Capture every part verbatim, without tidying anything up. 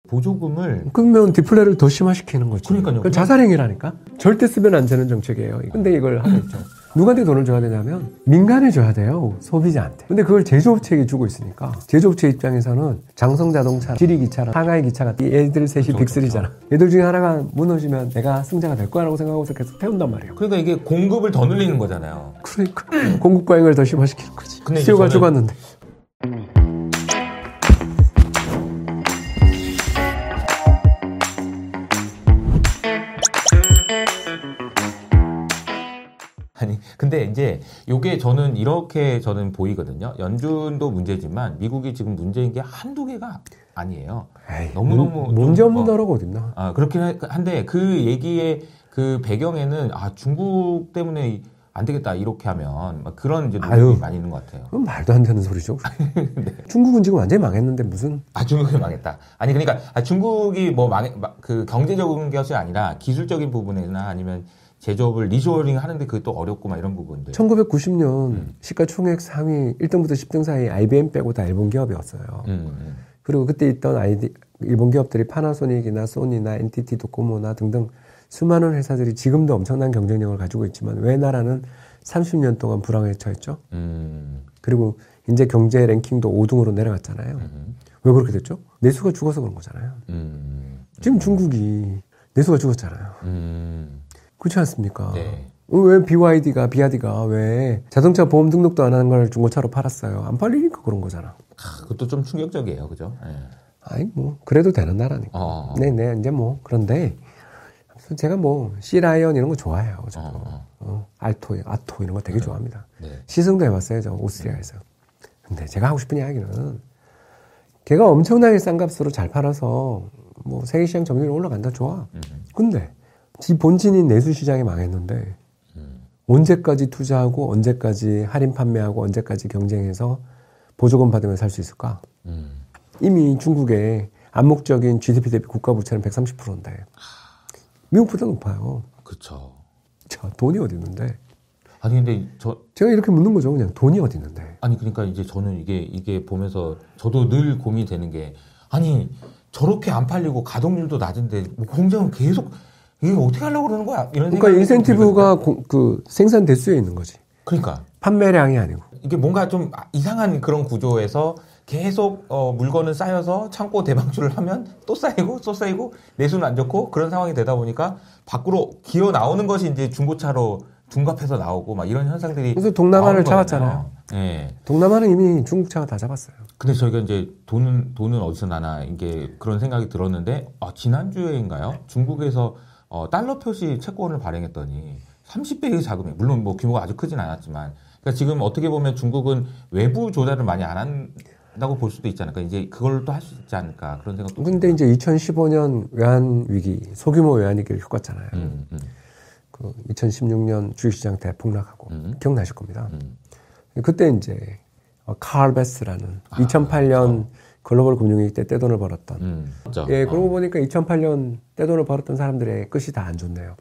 보조금을 그러면 디플레를 더 심화시키는 거지. 그러니까요. 자살행위라니까. 절대 쓰면 안 되는 정책이에요. 근데 이걸 하고 있죠. 누구한테 돈을 줘야 되냐면 민간에 줘야 돼요. 소비자한테. 근데 그걸 제조업체에게 주고 있으니까 제조업체 입장에서는 장성자동차, 지리기차랑 상하이기차가 이 애들 셋이 그렇죠, 빅쓰리잖아. 그렇죠. 얘들 중에 하나가 무너지면 내가 승자가 될 거라고 생각하고서 계속 태운단 말이에요. 그러니까 이게 공급을 더 늘리는 거잖아요. 그러니까 공급 과잉을 더 심화시키는 거지. 근데 수요가 저는... 죽었는데. 아니 근데 이제 요게 저는 이렇게 저는 보이거든요. 연준도 문제지만 미국이 지금 문제인 게 한두 개가 아니에요. 에이, 너무너무 문제 없는 나라가 어딨나? 아 그렇긴 한데 그 얘기의 그 배경에는 아 중국 때문에 안 되겠다 이렇게 하면 막 그런 이제 논의가 많이 있는 것 같아요. 그건 말도 안 되는 소리죠. 네. 중국은 지금 완전히 망했는데 무슨? 아 중국이 망했다. 아니 그러니까 아, 중국이 뭐 망 그 경제적인 것이 아니라 기술적인 부분이나 아니면 제조업을 리조어링 하는데 그게 또 어렵고 막 이런 부분들. 천구백구십 년 음. 시가총액 상위 일 등부터 십 등 사이 아이비엠 빼고 다 일본 기업이었어요. 음, 음. 그리고 그때 있던 아이디, 일본 기업들이 파나소닉이나 소니나 엔티티 도코모나 등등 수많은 회사들이 지금도 엄청난 경쟁력을 가지고 있지만 왜 나라는 삼십 년 동안 불황에 처했죠? 음. 그리고 이제 경제 랭킹도 오 등으로 내려갔잖아요. 음. 왜 그렇게 됐죠? 내수가 죽어서 그런 거잖아요. 음. 지금 중국이 내수가 죽었잖아요. 음. 그렇지 않습니까? 네. 왜 비와이디가, 비아디가 왜 자동차 보험 등록도 안 하는 걸 중고차로 팔았어요? 안 팔리니까 그런 거잖아. 아, 그것도 좀 충격적이에요. 그죠? 네. 아이, 뭐, 그래도 되는 나라니까. 어. 네, 네, 이제 뭐, 그런데, 제가 뭐, 씨라이언 이런 거 좋아해요. 저도. 어. 어, 알토, 아토 이런 거 되게 네. 좋아합니다. 네. 시승도 해봤어요. 저 오스트리아에서. 근데 제가 하고 싶은 이야기는, 걔가 엄청나게 싼 값으로 잘 팔아서, 뭐, 세계시장 점유율이 올라간다. 좋아. 음. 근데, 지 본진인 내수시장이 망했는데 음. 언제까지 투자하고 언제까지 할인 판매하고 언제까지 경쟁해서 보조금 받으면 살 수 있을까? 음. 이미 중국의 암묵적인 지디피 대비 국가 부채는 백삼십 퍼센트인데 미국보다 높아요. 그렇죠. 자, 돈이 어디 있는데? 아니 근데 저 제가 이렇게 묻는 거죠. 그냥 돈이 어디 있는데? 아니 그러니까 이제 저는 이게 이게 보면서 저도 늘 고민이 되는 게 아니 저렇게 안 팔리고 가동률도 낮은데 뭐 공장은 계속 이게 어떻게 하려고 그러는 거야? 이런 그러니까 인센티브가 고, 그 생산 대수에 있는 거지. 그러니까 판매량이 아니고 이게 뭔가 좀 이상한 그런 구조에서 계속 어, 물건은 쌓여서 창고 대방출을 하면 또 쌓이고 또 쌓이고 내수는 안 좋고 그런 상황이 되다 보니까 밖으로 기어 나오는 것이 이제 중고차로 둔갑해서 나오고 막 이런 현상들이. 그래서 동남아를 잡았잖아요. 예. 네. 동남아는 이미 중국차가 다 잡았어요. 근데 저희가 이제 돈은 돈은 어디서 나나 이게 그런 생각이 들었는데 아, 지난주에인가요? 중국에서 어, 달러 표시 채권을 발행했더니 삼십 배의 자금이, 물론 뭐 규모가 아주 크진 않았지만, 그러니까 지금 어떻게 보면 중국은 외부 조달을 많이 안 한다고 볼 수도 있지 않을까. 이제 그걸 또 할 수 있지 않을까. 그런 생각도. 근데 듭니다. 이제 이천십오 년 외환위기, 소규모 외환위기를 겪었잖아요. 음, 음. 그 이천십육 년 주식시장 대폭락하고, 음. 기억나실 겁니다. 음. 그때 이제, 칼 베스라는 아, 이천팔 년 그렇죠. 글로벌 금융위기 때 떼돈을 벌었던. 음, 예, 그러고 어. 보니까 이천팔 년 떼돈을 벌었던 사람들의 끝이 다 안 좋네요.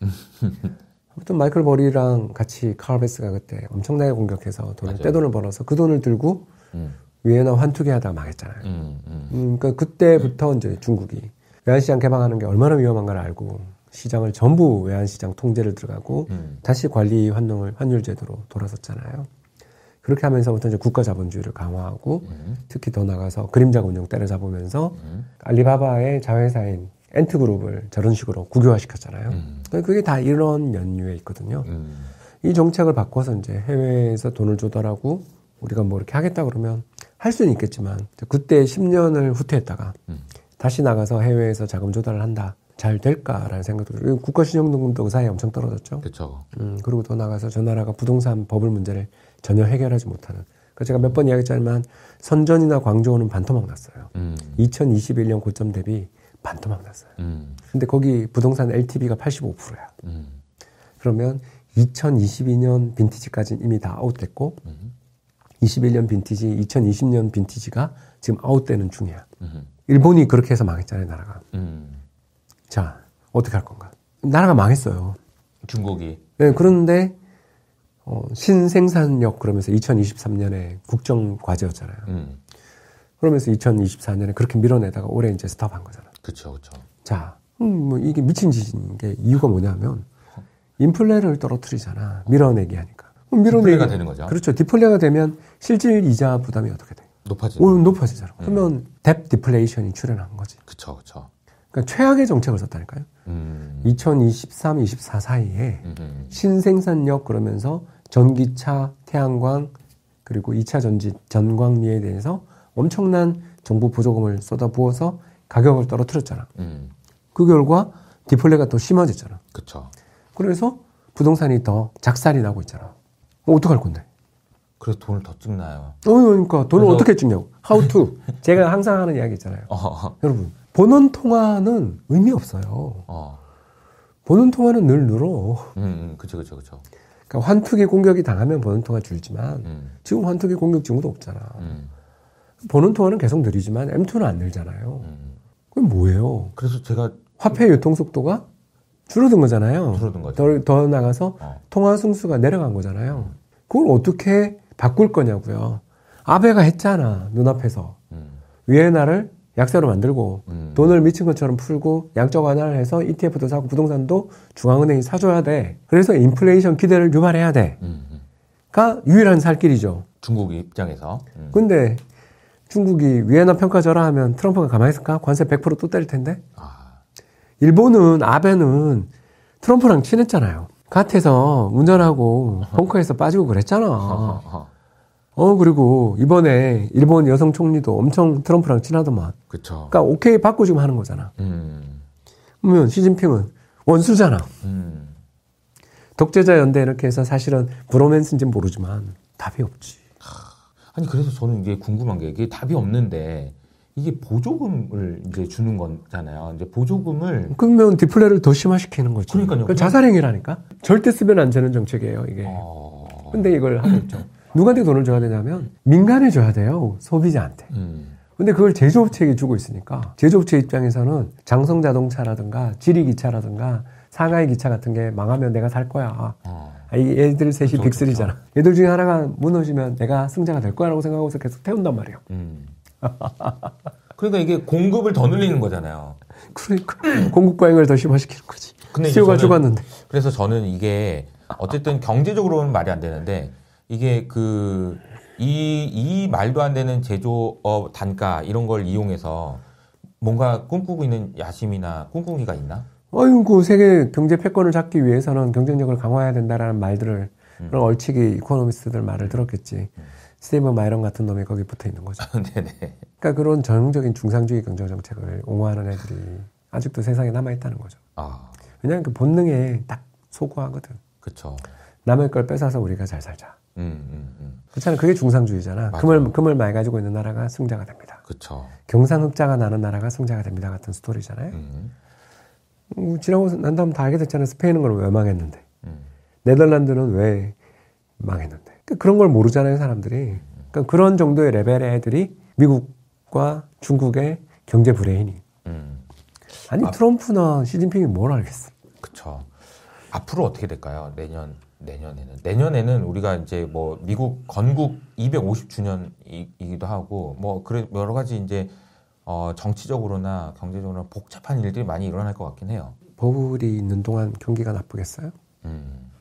아무튼 마이클 버리랑 같이 칼 베스가 그때 엄청나게 공격해서 돈을 맞아요. 떼돈을 벌어서 그 돈을 들고 음. 위에나 환투기 하다가 망했잖아요. 음, 음. 음, 그러니까 그때부터 이제 중국이 외환시장 개방하는 게 얼마나 위험한가를 알고 시장을 전부 외환시장 통제를 들어가고 음. 다시 관리 환율, 환율 제도로 돌아섰잖아요. 그렇게 하면서부터 이제 국가 자본주의를 강화하고 음. 특히 더 나가서 그림자 운용 때려잡으면서 음. 알리바바의 자회사인 엔트그룹을 저런 식으로 국유화시켰잖아요. 음. 그게 다 이런 연유에 있거든요. 음. 이 정책을 바꿔서 이제 해외에서 돈을 조달하고 우리가 뭐 이렇게 하겠다 그러면 할 수는 있겠지만 그때 십 년을 후퇴했다가 음. 다시 나가서 해외에서 자금 조달을 한다. 잘 될까라는 생각도 들어요. 국가신용등급도 그 사이에 엄청 떨어졌죠. 그렇죠. 음, 그리고 더 나가서 저 나라가 부동산 버블 문제를 전혀 해결하지 못하는. 그러니까 제가 몇 번 이야기했지만 선전이나 광저우는 반토막 났어요. 음. 이천이십일 년 고점 대비 반토막 났어요. 음. 근데 거기 부동산 엘티브이가 팔십오 퍼센트야. 음. 그러면 이천이십이 년 빈티지까지는 이미 다 아웃됐고 음. 이십일 년 빈티지, 이천이십 년 빈티지가 지금 아웃되는 중이야. 음. 일본이 그렇게 해서 망했잖아요, 나라가. 음. 자, 어떻게 할 건가? 나라가 망했어요. 중국이. 네, 그런데 어, 신생산력 그러면서 이천이십삼 년에 국정 과제였잖아요. 음. 그러면서 이천이십사 년에 그렇게 밀어내다가 올해 이제 스탑한 거잖아. 그렇죠, 그렇죠. 자, 음, 뭐 이게 미친 짓인 게 이유가 뭐냐면 인플레를 떨어뜨리잖아. 밀어내기 하니까. 디플레가 되는 거죠. 그렇죠. 디플레가 되면 실질 이자 부담이 어떻게 돼? 높아지죠. 오, 높아지잖아. 음. 그러면 뎁 디플레이션이 출현한 거지. 그렇죠, 그렇죠. 그러니까 최악의 정책을 썼다니까요. 음. 이천이십삼, 이십사 사이에 음흠. 신생산력 그러면서 전기차, 태양광 그리고 이 차 전지, 전광미에 대해서 엄청난 정부 보조금을 쏟아부어서 가격을 떨어뜨렸잖아. 음. 그 결과 디플레가 더 심해졌잖아. 그렇죠. 그래서 부동산이 더 작살이 나고 있잖아. 어, 어떡할 건데? 그래서 돈을 더 찍나요? 어, 그러니까 돈을 그래서... 어떻게 찍냐고. How to. 제가 항상 하는 이야기 있잖아요. 어. 여러분, 본원 통화는 의미 없어요. 어. 본원 통화는 늘 늘어. 음, 음, 그쵸, 그쵸, 그쵸. 그러니까 환투기 공격이 당하면 본원 통화 줄지만 음. 지금 환투기 공격 징후도 없잖아. 음. 본원 통화는 계속 느리지만 엠투는 안 늘잖아요. 음. 그럼 뭐예요? 그래서 제가 화폐 유통 속도가 줄어든 거잖아요. 줄어든 거죠. 더, 더 나가서 어. 통화 승수가 내려간 거잖아요. 그걸 어떻게 바꿀 거냐고요. 아베가 했잖아. 눈앞에서. 음. 위에나를 약세로 만들고 음. 돈을 미친 것처럼 풀고 양적 완화를 해서 이티에프도 사고 부동산도 중앙은행이 사줘야 돼. 그래서 인플레이션 기대를 유발해야 돼. 음. 가 유일한 살 길이죠. 중국 입장에서. 음. 근데 중국이 위에나 평가 절하하면 트럼프가 가만히 있을까? 관세 백 퍼센트 또 때릴 텐데. 아. 일본은 아베는 트럼프랑 친했잖아요. 갓에서 운전하고 벙커에서 빠지고 그랬잖아. 어 그리고 이번에 일본 여성 총리도 엄청 트럼프랑 친하더만. 그렇죠. 그러니까 오케이 받고 지금 하는 거잖아. 음. 그러면 시진핑은 원수잖아. 음. 독재자 연대 이렇게 해서 사실은 브로맨스인지는 모르지만 답이 없지. 아니 그래서 저는 이게 궁금한 게 이게 답이 없는데 이게 보조금을 이제 주는 거잖아요. 이제 보조금을 그러면 디플레를 더 심화시키는 거지. 그러니까요. 그건 자살행위라니까. 절대 쓰면 안 되는 정책이에요, 이게. 어... 근데 이걸 하고 있죠. 누구한테 돈을 줘야 되냐면 민간에 줘야 돼요. 소비자한테. 음. 근데 그걸 제조업체에게 주고 있으니까 제조업체 입장에서는 장성 자동차라든가 지리 기차라든가 상하이 기차 같은 게 망하면 내가 살 거야. 어. 아, 이 애들 셋이 그렇죠, 빅쓰리잖아. 그렇죠. 얘들 중에 하나가 무너지면 내가 승자가 될 거야라고 생각하고서 계속 태운단 말이에요. 음. 그러니까 이게 공급을 더 늘리는 거잖아요. 그러니까 공급 과잉을 더 심화시키는 거지. 근데 수요가 저는, 죽었는데. 그래서 저는 이게 어쨌든 경제적으로는 말이 안 되는데 이게 그 이 이 말도 안 되는 제조업 단가 이런 걸 이용해서 뭔가 꿈꾸고 있는 야심이나 꿈꾸기가 있나? 아이고 세계 경제 패권을 잡기 위해서는 경쟁력을 강화해야 된다라는 말들을 음. 그런 얼치기 이코노미스트들 말을 들었겠지. 음. 스티븐 마이런 같은 놈이 거기 붙어 있는 거죠. 네네. 그러니까 그런 전형적인 중상주의 경제 정책을 옹호하는 애들이 아직도 세상에 남아 있다는 거죠. 아. 왜냐하면 그 본능에 딱 소구하거든. 그렇죠. 남의 걸 뺏어서 우리가 잘 살자. 음, 음, 음. 그렇잖아. 그게 중상주의잖아. 맞아요. 금을 금을 많이 가지고 있는 나라가 승자가 됩니다. 그렇죠. 경상흑자가 나는 나라가 승자가 됩니다. 같은 스토리잖아요. 음. 음, 지나고 난 다음 다 알게 됐잖아요. 스페인은 그럼 왜 망했는데, 음. 네덜란드는 왜 망했는데. 그러니까 그런 걸 모르잖아요, 사람들이. 그러니까 그런 정도의 레벨의 애들이 미국과 중국의 경제 브레인이. 음. 아니 아, 트럼프나 시진핑이 뭘 알겠어. 그렇죠. 앞으로 어떻게 될까요? 내년 내년에는 내년에는 우리가 이제 뭐 미국 건국 이백오십 주년이기도 하고 뭐 그래 여러 가지 이제 어 정치적으로나 경제적으로나 복잡한 일들이 많이 일어날 것 같긴 해요. 버블이 있는 동안 경기가 나쁘겠어요? 음.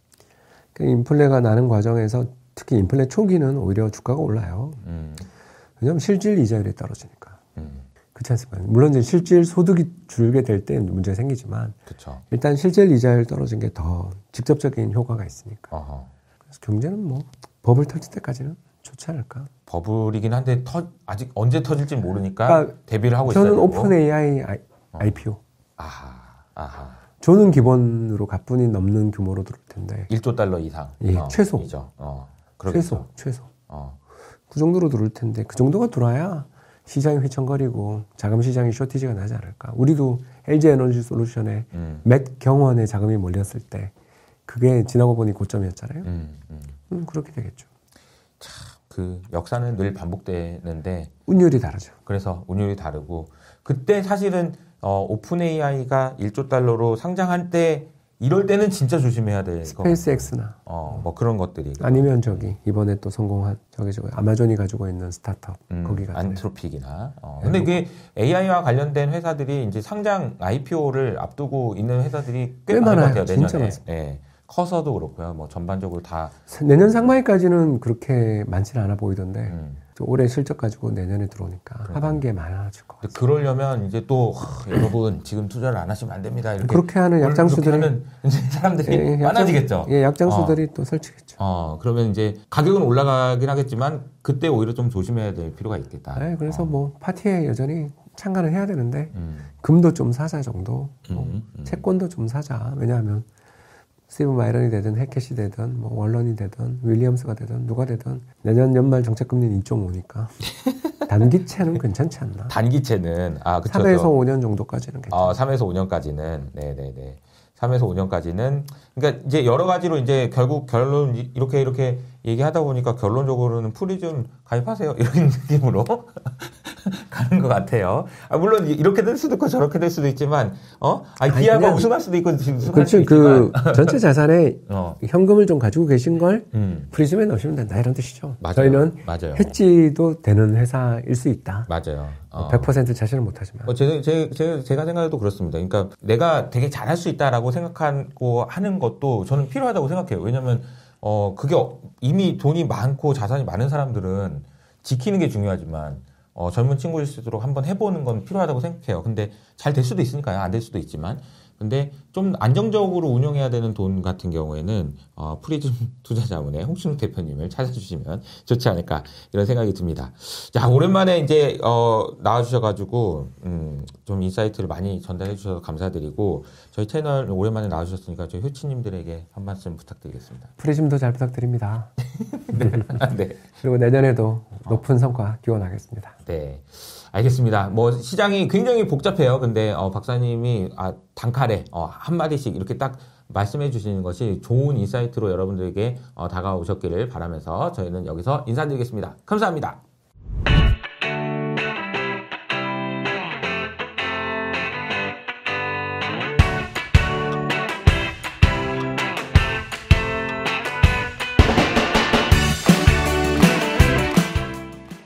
그 인플레가 나는 과정에서 특히 인플레 초기는 오히려 주가가 올라요. 음. 왜냐하면 실질 이자율이 떨어지니까. 음. 그렇지 않습니까? 물론 이제 실질 소득이 줄게 될 때 문제가 생기지만 그쵸. 일단 실질 이자율 떨어진 게 더 직접적인 효과가 있으니까. 어허. 그래서 경제는 뭐 버블 터질 때까지는 좋지 않을까? 버블이긴 한데 터, 아직 언제 터질지 모르니까 그러니까 대비를 하고 저는 있어요. 저는 오픈 에이아이 아이, 어. 아이피오. 아하, 아하. 저는 기본으로 가뿐히 넘는 규모로 들어올 텐데. 일조 달러 이상. 예, 어, 최소. 어, 최소, 최소. 어. 그 정도로 들어올 텐데 그 정도가 들어와야 시장이 휘청거리고 자금 시장이 쇼티지가 나지 않을까. 우리도 엘지에너지 솔루션에 음. 몇 경원의 자금이 몰렸을 때 그게 지나고 보니 고점이었잖아요. 음, 음. 음, 그렇게 되겠죠. 참, 그 역사는 늘 반복되는데 운율이 다르죠. 그래서 운율이 다르고 그때 사실은 어, 오픈 에이아이가 일조 달러로 상장한 때 이럴 때는 진짜 조심해야 될 것 같아요. 스페이스X나 어, 뭐 그런 것들이 아니면 저기 이번에 또 성공한 저기 저기 아마존이 가지고 있는 스타트업 음, 거기 같은 안트로픽이나. 어. 근데 그게 에이아이와 관련된 회사들이 이제 상장 아이피오를 앞두고 있는 회사들이 꽤, 꽤 많은 것 많아요. 같아요. 진짜 내년에. 많습니다. 예. 커서도 그렇고요. 뭐 전반적으로 다. 내년 상반기까지는 그렇게 많지는 않아 보이던데 음. 올해 실적 가지고 내년에 들어오니까 그러니까. 하반기에 많아질 것 같아요. 그러려면 이제 또 하, 여러분 지금 투자를 안 하시면 안 됩니다. 이렇게 그렇게 하는 약장수들이 하는 이제 사람들이 예, 약장, 많아지겠죠. 예, 약장수들이 어. 또 설치겠죠. 어, 그러면 이제 가격은 올라가긴 하겠지만 그때 오히려 좀 조심해야 될 필요가 있겠다. 네, 그래서 어. 뭐 파티에 여전히 참가는 해야 되는데 음. 금도 좀 사자 정도, 뭐 음, 음. 채권도 좀 사자. 왜냐하면 스티브 마이런이 되든 해켓이 되든 뭐 월런이 되든 윌리엄스가 되든 누가 되든 내년 연말 정책금리는 이 점 오니까 단기채는 괜찮지 않나? 단기채는 아 그렇죠. 삼에서 오 년 정도까지는 괜찮아. 어, 삼에서 오 년까지는 네네네. 삼에서 오 년까지는 그러니까 이제 여러 가지로 이제 결국 결론 이렇게 이렇게 얘기하다 보니까 결론적으로는 프리즘 가입하세요 이런 느낌으로 가는 것 같아요. 아, 물론 이렇게 될 수도 있고 저렇게 될 수도 있지만 어, 아니 비아가 우승할 수도 있고 우승할 그렇죠. 수도 있지만 그 전체 자산에 어. 현금을 좀 가지고 계신 걸 음. 프리즘에 넣으시면 된다 이런 뜻이죠. 맞아요. 저희는 맞아요. 해지도 되는 회사일 수 있다. 맞아요. 어. 백 퍼센트 자신은 못하지만. 어, 제, 제, 제, 제가 생각해도 그렇습니다. 그러니까 내가 되게 잘할 수 있다라고 생각하고 하는 것도 저는 필요하다고 생각해요. 왜냐면 어, 그게 이미 돈이 많고 자산이 많은 사람들은 지키는 게 중요하지만 어, 젊은 친구일수록 한번 해보는 건 필요하다고 생각해요. 근데 잘 될 수도 있으니까요. 안 될 수도 있지만. 근데 좀 안정적으로 운영해야 되는 돈 같은 경우에는 어, 프리즘 투자자문의 홍신욱 대표님을 찾아주시면 좋지 않을까 이런 생각이 듭니다. 자, 오랜만에 이제 어, 나와주셔가지고 음, 좀 인사이트를 많이 전달해 주셔서 감사드리고 저희 채널 오랜만에 나와주셨으니까 저희 효치님들에게 한 말씀 부탁드리겠습니다. 프리즘도 잘 부탁드립니다. 네. 네. 그리고 내년에도 높은 성과 기원하겠습니다. 네. 알겠습니다. 뭐 시장이 굉장히 복잡해요. 근데 어, 박사님이 아, 단칼에 어, 한 마디씩 이렇게 딱 말씀해 주시는 것이 좋은 인사이트로 여러분들에게 어, 다가오셨기를 바라면서 저희는 여기서 인사드리겠습니다. 감사합니다.